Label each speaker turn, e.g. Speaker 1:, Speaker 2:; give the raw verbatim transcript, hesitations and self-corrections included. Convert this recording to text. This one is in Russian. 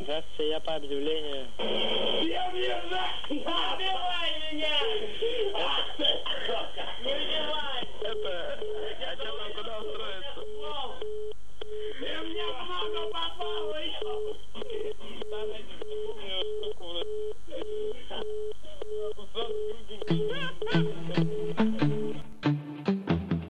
Speaker 1: Здравствуйте, я по объявлению.
Speaker 2: Я не убивай меня! Не убивай!
Speaker 1: Это... А что там, куда устроили?